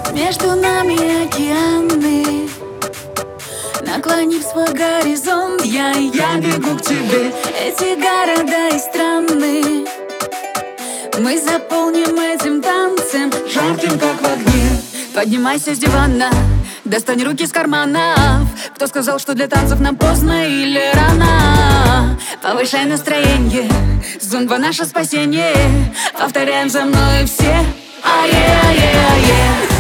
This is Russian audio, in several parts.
Между нами океаны, наклонив свой горизонт, я бегу к тебе. Эти города и страны мы заполним этим танцем, жарким как в огне. Поднимайся с дивана, достань руки из карманов. Кто сказал, что для танцев нам поздно или рано? Повышай настроение, зумба наше спасение. Повторяем за мной все. Ае-ае-ае.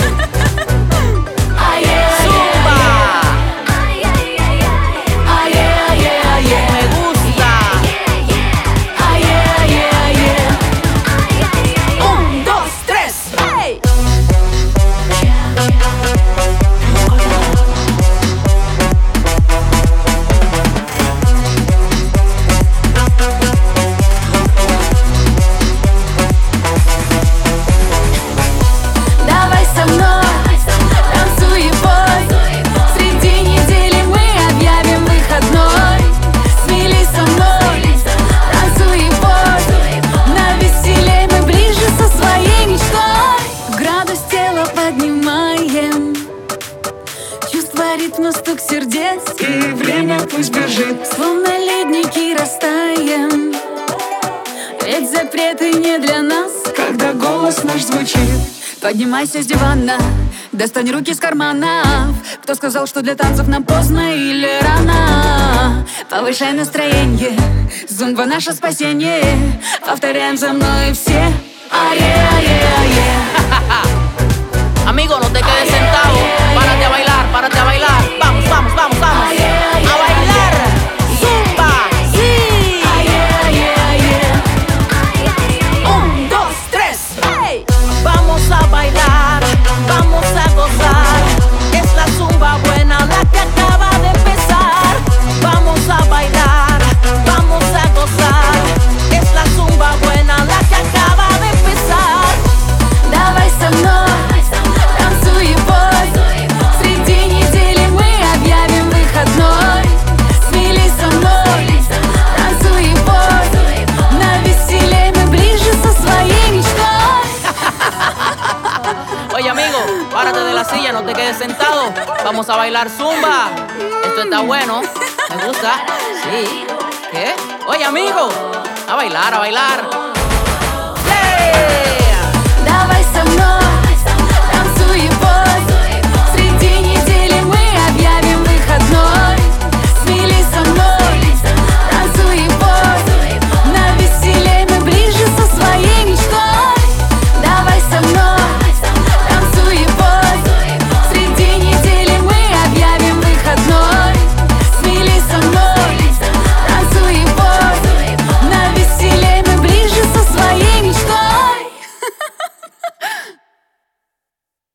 Ритм, стук сердец, и время пусть бежит. Словно ледники растаем, ведь запреты не для нас, когда голос наш звучит. Поднимайся с дивана, достань руки из карманов. Кто сказал, что для танцев нам поздно или рано? Повышай настроение, зумба наше спасение. Повторяем за мной все. Ае-ае-ае. Amigo, no te quedes sentado, párate a bailar, párate a bailar. Vamos, vamos, vamos, vamos. A bailar, zumba, sí. Un, dos, tres, hey. Vamos a bailar, vamos a gozar. Es la zumba buena la que acaba de empezar. Vamos a bailar, vamos a gozar. Es la zumba buena la que acaba de empezar. Давай со мной. Oye amigo, párate de la silla, no te quedes sentado. Vamos a bailar zumba. Esto está bueno, me gusta. Sí. ¿Qué? Oye amigo, a bailar, a bailar. ¡Hey!